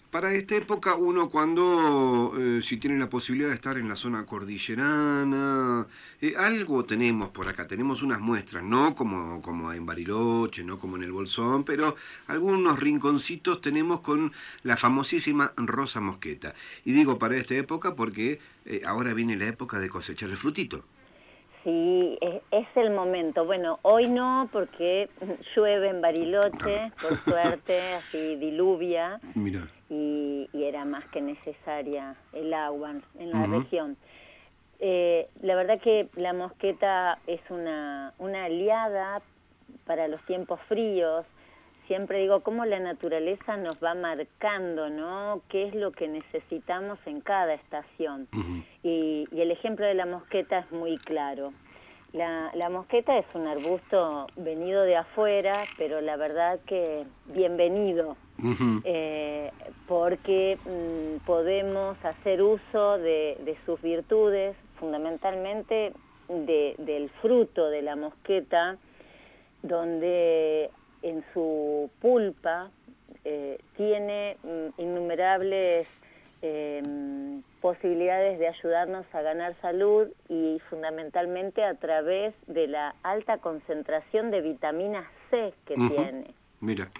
Para esta época uno cuando, si tiene la posibilidad de estar en la zona cordillerana, algo tenemos por acá, tenemos unas muestras, no como en Bariloche, no como en el Bolsón, pero algunos rinconcitos tenemos con la famosísima rosa mosqueta. Y digo para esta época porque ahora viene la época de cosechar el frutito. Sí, es el momento. Bueno, hoy no porque llueve en Bariloche, por suerte, así diluvia, Mira. y era más que necesaria el agua en la Ujú. región. La verdad que la mosqueta es una aliada para los tiempos fríos. Siempre digo cómo la naturaleza nos va marcando, ¿no? Qué es lo que necesitamos en cada estación. Ujú. Y el ejemplo de la mosqueta es muy claro. La mosqueta es un arbusto venido de afuera, pero la verdad que bienvenido, Ujú. porque podemos hacer uso de sus virtudes, fundamentalmente del fruto de la mosqueta, donde en su pulpa tiene innumerables posibilidades de ayudarnos a ganar salud, y fundamentalmente a través de la alta concentración de vitamina C que Ujú. tiene. Mira.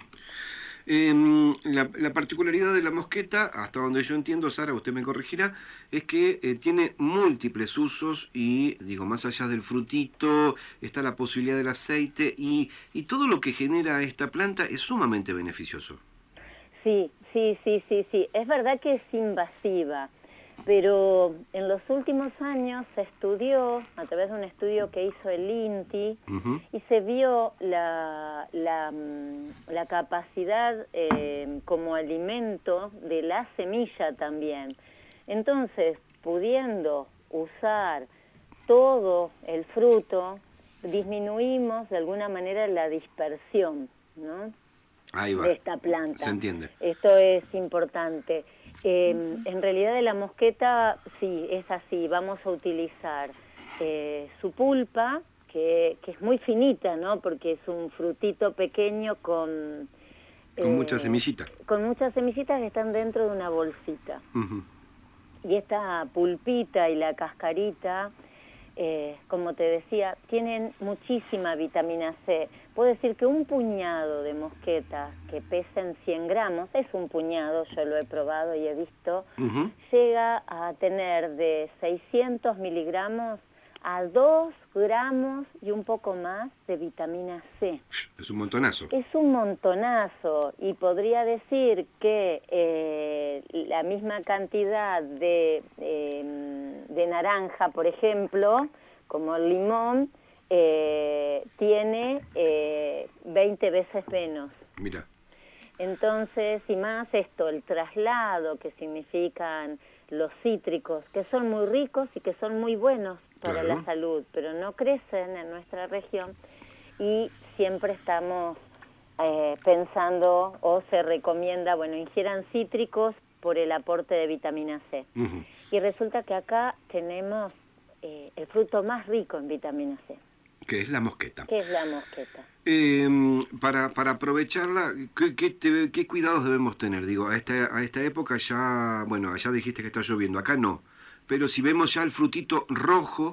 La particularidad de la mosqueta, hasta donde yo entiendo, Sara, usted me corregirá, es que tiene múltiples usos y, digo, más allá del frutito, está la posibilidad del aceite y todo lo que genera esta planta es sumamente beneficioso. Sí, sí, sí, sí, sí. Es verdad que es invasiva, pero en los últimos años se estudió, a través de un estudio que hizo el INTI, Ujú. y se vio la capacidad como alimento de la semilla también. Entonces, pudiendo usar todo el fruto, disminuimos de alguna manera la dispersión, ¿no?, Ahí de va, esta se planta. entiende. Esto es importante. En realidad de la mosqueta, sí, es así. Vamos a utilizar su pulpa, que es muy finita, ¿no? Porque es un frutito pequeño Con mucha eh, semillita. con muchas semillitas que están dentro de una bolsita. Ujú. Y esta pulpita y la cascarita, como te decía, tienen muchísima vitamina C. Puedo decir que un puñado de mosquetas que pesen 100 gramos, es un puñado, yo lo he probado y he visto, Ujú. llega a tener de 600 miligramos a 2 gramos y un poco más de vitamina C. Es un montonazo. Es un montonazo, y podría decir que la misma cantidad de naranja, por ejemplo, como el limón, tiene 20 veces menos. Mira. Entonces, y más esto, el traslado que significan los cítricos, que son muy ricos y que son muy buenos para la Claro. salud, pero no crecen en nuestra región, y siempre estamos pensando, o se recomienda, bueno, ingieran cítricos por el aporte de vitamina C. Ujú. Y resulta que acá tenemos el fruto más rico en vitamina C, Que es la mosqueta. que es la mosqueta. Para aprovecharla, ¿qué cuidados debemos tener? Digo, a esta época ya, bueno, allá dijiste que está lloviendo, acá no. Pero si vemos ya el frutito rojo,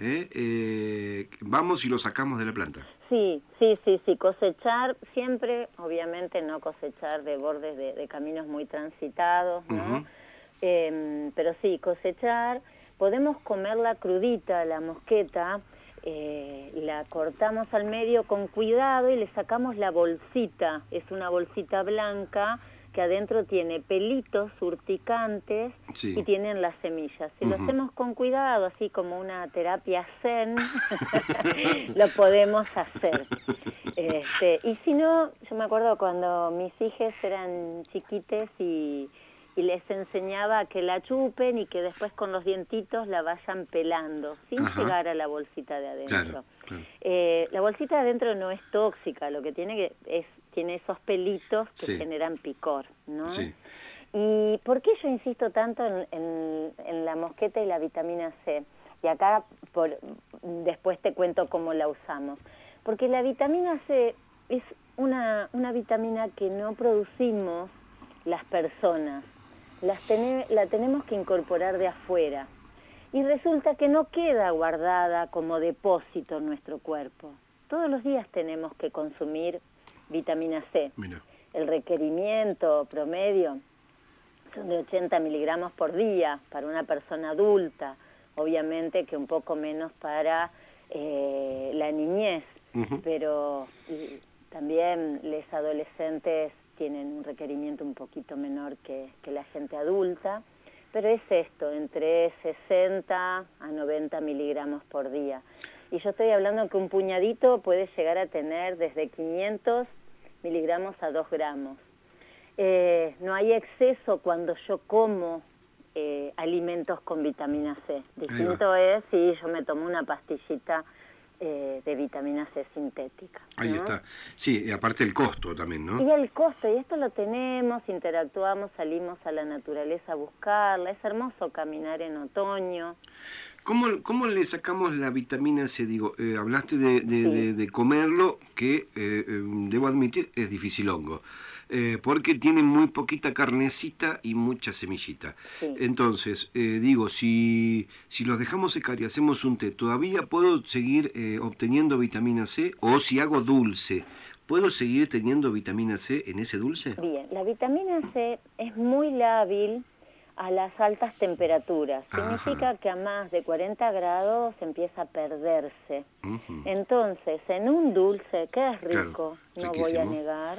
vamos y lo sacamos de la planta. Sí, sí, sí, sí, cosechar siempre, obviamente no cosechar de bordes de caminos muy transitados, ¿no? Ujú. Pero sí, cosechar, podemos comerla crudita, la mosqueta, la cortamos al medio con cuidado y le sacamos la bolsita, es una bolsita blanca que adentro tiene pelitos urticantes y Sí. tienen las semillas. Si lo Ujú. hacemos con cuidado, así como una terapia zen, lo podemos hacer. Y si no, yo me acuerdo cuando mis hijas eran chiquites y les enseñaba a que la chupen y que después con los dientitos la vayan pelando, sin Ajá, llegar a la bolsita de claro, adentro. claro. La bolsita de adentro no es tóxica, lo que tiene esos pelitos que Sí, generan picor, ¿no? sí. ¿Y por qué yo insisto tanto en la mosqueta y la vitamina C? Y acá después te cuento cómo la usamos. Porque la vitamina C es una vitamina que no producimos las personas, la tenemos que incorporar de afuera. Y resulta que no queda guardada como depósito en nuestro cuerpo. Todos los días tenemos que consumir vitamina C. Mira. El requerimiento promedio son de 80 miligramos por día para una persona adulta, obviamente que un poco menos para la niñez, pero también los adolescentes tienen un requerimiento un poquito menor que la gente adulta, pero es esto, entre 60 a 90 miligramos por día. Y yo estoy hablando que un puñadito puede llegar a tener desde 500 miligramos a 2 gramos. No hay exceso cuando yo como alimentos con vitamina C. Distinto es si yo me tomo una pastillita de vitamina C sintética, ¿no? Ahí está. Sí, aparte el costo también, ¿no? Y el costo, y esto lo tenemos, interactuamos, salimos a la naturaleza a buscarla, es hermoso caminar en otoño. ¿Cómo le sacamos la vitamina C? Digo, hablaste de comerlo, que debo admitir es dificilongo, porque tiene muy poquita carnecita y mucha semillita. Sí. Entonces, digo, si los dejamos secar y hacemos un té, ¿todavía puedo seguir obteniendo vitamina C? O si hago dulce, ¿puedo seguir teniendo vitamina C en ese dulce? Bien, la vitamina C es muy lábil a las altas temperaturas. Significa que a más de 40 grados empieza a perderse. Entonces, en un dulce, que es rico, claro, no voy a negar,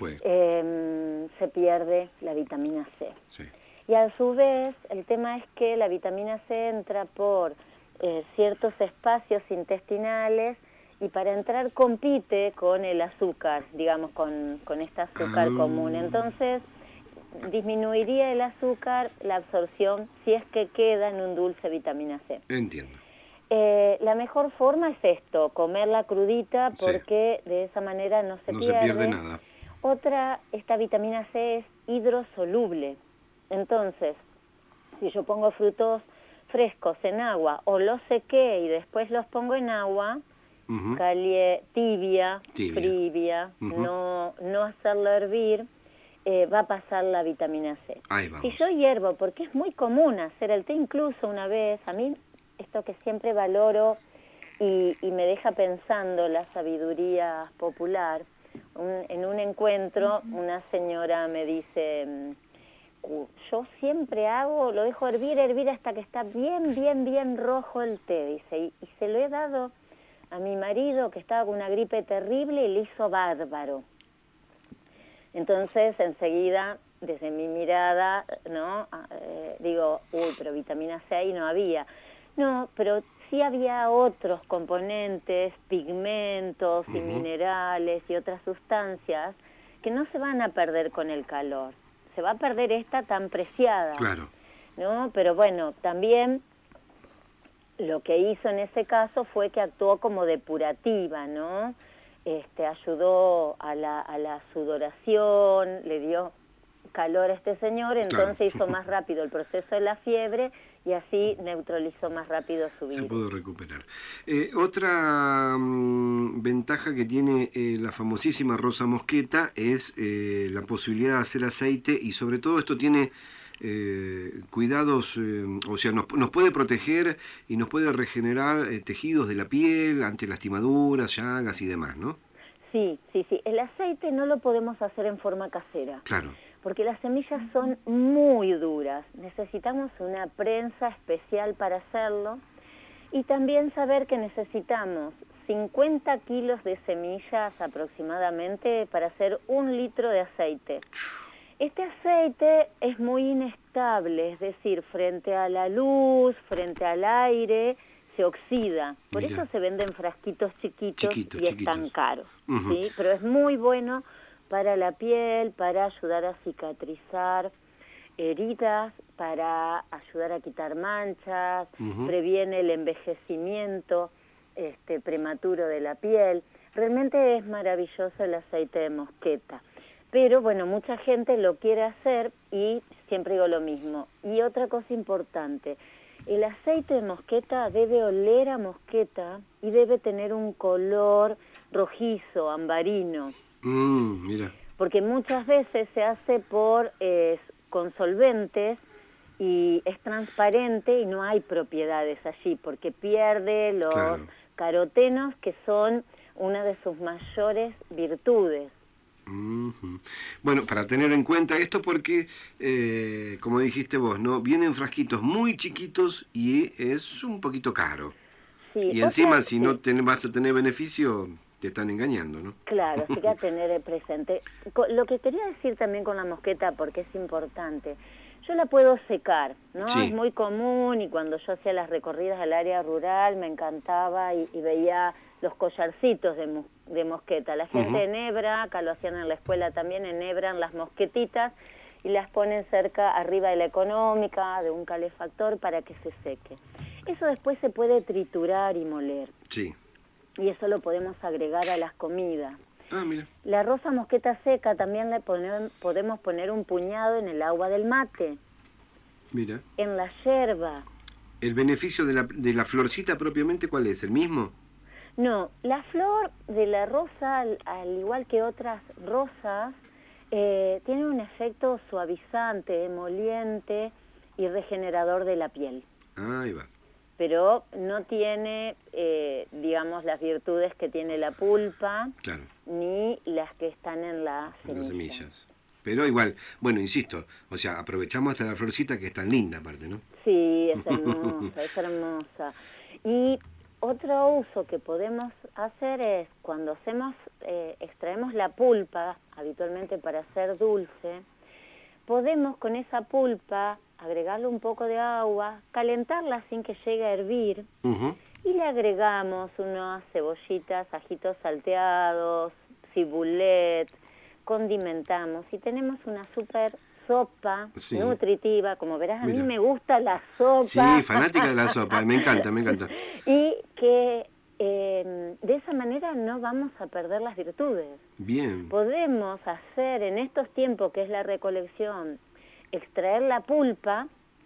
se pierde la vitamina C. Sí. Y a su vez, el tema es que la vitamina C entra por ciertos espacios intestinales y para entrar compite con el azúcar, digamos, con este azúcar común. Entonces, disminuiría el azúcar, la absorción, si es que queda en un dulce vitamina C. Entiendo. La mejor forma es esto, comerla crudita, porque de esa manera no se pierde nada. Otra, esta vitamina C es hidrosoluble. Entonces, si yo pongo frutos frescos en agua o los sequé y después los pongo en agua, tibia, fría, no hacerlo hervir, va a pasar la vitamina C. Si yo hiervo, porque es muy común hacer el té, incluso una vez, a mí esto que siempre valoro y me deja pensando la sabiduría popular, en un encuentro una señora me dice, yo siempre lo dejo hervir hasta que está bien rojo el té, dice, y se lo he dado a mi marido que estaba con una gripe terrible y le hizo bárbaro. Entonces, enseguida, desde mi mirada, ¿no? Digo, pero vitamina C ahí no había. No, pero sí había otros componentes, pigmentos y minerales y otras sustancias que no se van a perder con el calor. Se va a perder esta tan preciada. Claro. ¿No? Pero bueno, también lo que hizo en ese caso fue que actuó como depurativa, ¿no? Ayudó a la sudoración, le dio calor a este señor, entonces hizo más rápido el proceso de la fiebre y así neutralizó más rápido su virus. Se pudo recuperar. Otra ventaja que tiene la famosísima rosa mosqueta es la posibilidad de hacer aceite, y sobre todo esto tiene cuidados, o sea, nos puede proteger y nos puede regenerar tejidos de la piel ante lastimaduras, llagas y demás, ¿no? Sí. El aceite no lo podemos hacer en forma casera. Claro. Porque las semillas son muy duras. Necesitamos una prensa especial para hacerlo. Y también saber que necesitamos 50 kilos de semillas aproximadamente para hacer 1 litro de aceite. Este aceite es muy inestable, es decir, frente a la luz, frente al aire, se oxida. Por eso se venden frasquitos chiquitos y están caros. ¿Sí? Pero es muy bueno para la piel, para ayudar a cicatrizar heridas, para ayudar a quitar manchas, previene el envejecimiento prematuro de la piel. Realmente es maravilloso el aceite de mosqueta. Pero bueno, mucha gente lo quiere hacer y siempre digo lo mismo. Y otra cosa importante, el aceite de mosqueta debe oler a mosqueta y debe tener un color rojizo, ambarino. Mira. porque muchas veces se hace con solventes y es transparente y no hay propiedades allí, porque pierde los Claro. carotenos, que son una de sus mayores virtudes. Ujú. Bueno, para tener en cuenta esto porque, como dijiste vos, ¿no? Vienen frasquitos muy chiquitos y es un poquito caro. Sí, Y encima, si no sí. vas a tener beneficio, te están engañando, ¿no? Claro, sí que a tener presente. Lo que quería decir también con la mosqueta, porque es importante, yo la puedo secar, ¿no? Es Sí. muy común, y cuando yo hacía las recorridas al área rural me encantaba y veía los collarcitos de mosqueta. La gente enhebra, acá lo hacían en la escuela también, enhebran las mosquetitas y las ponen cerca, arriba de la económica, de un calefactor para que se seque. Eso después se puede triturar y moler. Sí. Y eso lo podemos agregar a las comidas. Ah, mira. La rosa mosqueta seca también podemos poner un puñado en el agua del mate, Mira. en la yerba. ¿El beneficio de la florcita propiamente cuál es? ¿El mismo? No, la flor de la rosa, al igual que otras rosas, tiene un efecto suavizante, emoliente y regenerador de la piel. Ah, ahí va. Pero no tiene, digamos, las virtudes que tiene la pulpa, Claro. ni las que están en las Las semillas. semillas. Pero igual, bueno, insisto, o sea, aprovechamos hasta la florcita que es tan linda aparte, ¿no? Sí, es hermosa, es hermosa. Y otro uso que podemos hacer es cuando extraemos la pulpa, habitualmente para hacer dulce, podemos con esa pulpa agregarle un poco de agua, calentarla sin que llegue a hervir, y le agregamos unas cebollitas, ajitos salteados, cibulet, condimentamos y tenemos una súper sopa nutritiva. Como verás, a mí me gusta la sopa. Sí, fanática de la sopa, me encanta, me encanta. Y que de esa manera no vamos a perder las virtudes. Bien. Podemos hacer en estos tiempos, que es la recolección, extraer la pulpa.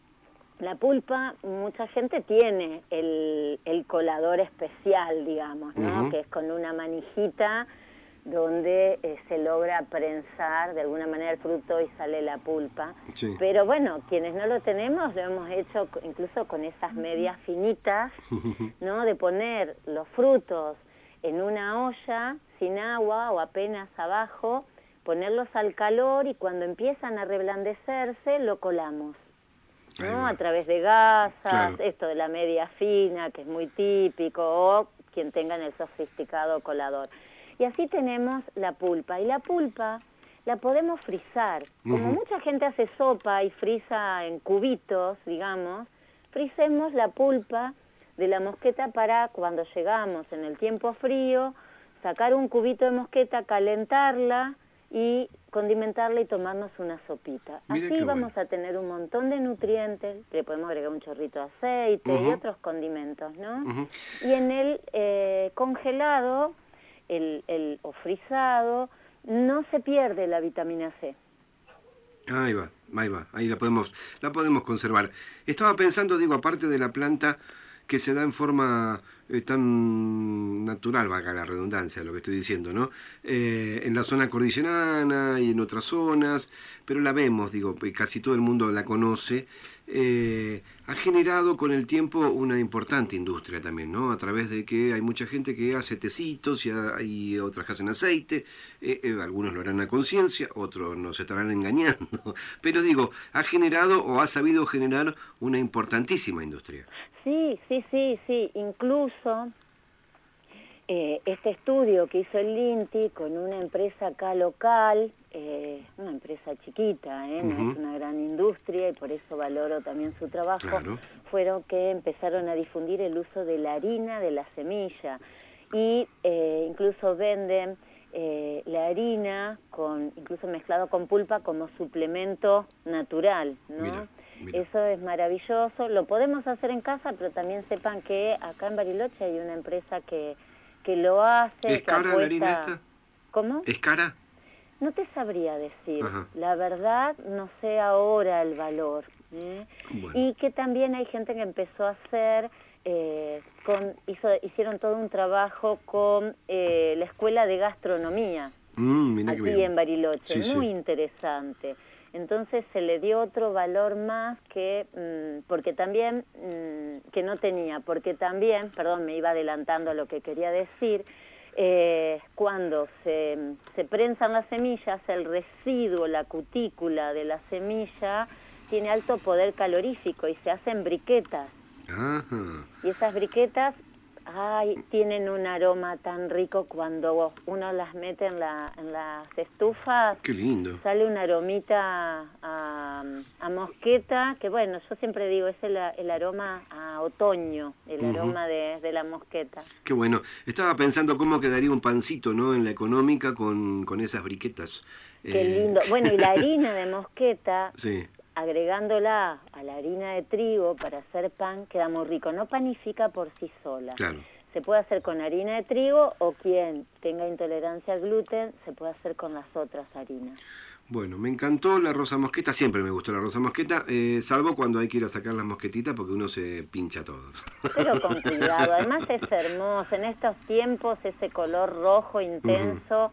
La pulpa, mucha gente tiene el colador especial, digamos, ¿no? Que es con una manijita donde se logra prensar de alguna manera el fruto y sale la pulpa. Sí. Pero bueno, quienes no lo tenemos, lo hemos hecho incluso con esas medias finitas, ¿no? De poner los frutos en una olla sin agua o apenas abajo, ponerlos al calor y cuando empiezan a reblandecerse lo colamos, ¿no? A través de gasas, esto de la media fina, que es muy típico, o quien tenga en el sofisticado colador. Y así tenemos la pulpa. Y la pulpa la podemos frizar. Como mucha gente hace sopa y frisa en cubitos, digamos, frisemos la pulpa de la mosqueta para cuando llegamos en el tiempo frío, sacar un cubito de mosqueta, calentarla y condimentarla y tomarnos una sopita. Así vamos a tener un montón de nutrientes, le podemos agregar un chorrito de aceite y otros condimentos, ¿no? Y en el congelado o frisado no se pierde la vitamina C. Ahí va, ahí la podemos conservar. Estaba pensando, digo, aparte de la planta que se da en forma tan natural, valga la redundancia, lo que estoy diciendo, ¿no? En la zona cordillerana y en otras zonas, pero la vemos, digo, casi todo el mundo la conoce. Ha generado con el tiempo una importante industria también, ¿no? A través de que hay mucha gente que hace tecitos y hay otras que hacen aceite, algunos lo harán a conciencia, otros nos estarán engañando, pero digo, ha generado o ha sabido generar una importantísima industria. Sí, incluso este estudio que hizo el INTI con una empresa acá local, una empresa chiquita, no es una gran industria y por eso valoro también su trabajo, fueron que empezaron a difundir el uso de la harina de la semilla y incluso venden la harina incluso mezclado con pulpa como suplemento natural, ¿no? Mira. Eso es maravilloso, lo podemos hacer en casa, pero también sepan que acá en Bariloche hay una empresa que lo hace. ¿Es cara la harina esta? ¿Cómo? ¿Es cara? No te sabría decir, la verdad no sé ahora el valor. Bueno. Y que también hay gente que empezó a hacer, hicieron todo un trabajo con la Escuela de Gastronomía, Mirá qué aquí bien. en Bariloche, Sí, muy sí. interesante. Entonces se le dio otro valor más que, porque también, que no tenía, porque también, perdón, me iba adelantando a lo que quería decir, cuando se prensan las semillas, el residuo, la cutícula de la semilla, tiene alto poder calorífico y se hacen briquetas. Ajá. Y esas briquetas, ay, tienen un aroma tan rico cuando uno las mete en las estufas, Qué lindo. sale una aromita a mosqueta, que bueno, yo siempre digo, es el aroma a otoño, el Ujú. aroma de la mosqueta. Qué bueno. Estaba pensando cómo quedaría un pancito, ¿no? En la económica con esas briquetas. Qué lindo. Bueno, y la harina de mosqueta, Sí, agregándola a la harina de trigo para hacer pan, queda muy rico. No panifica por sí sola. claro. Se puede hacer con harina de trigo o quien tenga intolerancia al gluten se puede hacer con las otras harinas. Bueno, me encantó la rosa mosqueta, siempre me gustó la rosa mosqueta, salvo cuando hay que ir a sacar las mosquetitas porque uno se pincha todo. Pero con cuidado, además es hermoso, en estos tiempos ese color rojo Ujú. intenso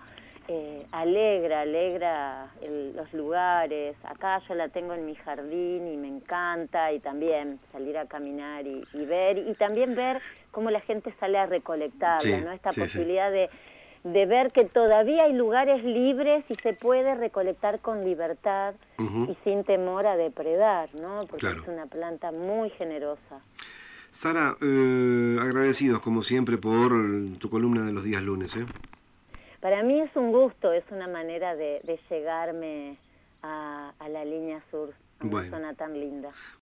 alegra los lugares. Acá yo la tengo en mi jardín y me encanta, y también salir a caminar y ver, y también ver cómo la gente sale a recolectarla, Sí, ¿no? Esta sí, sí. posibilidad de ver que todavía hay lugares libres y se puede recolectar con libertad Ujú. y sin temor a depredar, ¿no? Porque Claro. es una planta muy generosa. Sara, agradecidos como siempre por tu columna de los días lunes, ¿eh? Para mí es un gusto, es una manera de llegarme a la línea sur, a una Bueno, zona tan linda.